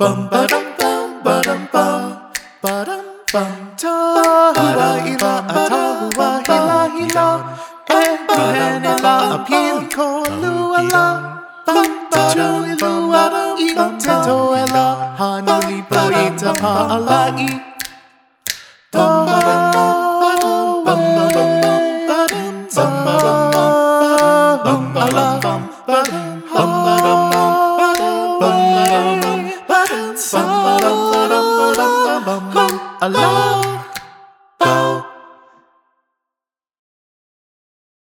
Bum ba dum bum ba dum bum ba dum bum. Tahua ila tahua hila hila. Ehene la apili ko luala. Bum ba dum ilua I teto ela hanuli po ita pa alai. Bum ba dum bum bum bum ba dum bum ba dum bum ba dum bum ba dum bum ba dum bum ba dum. Allah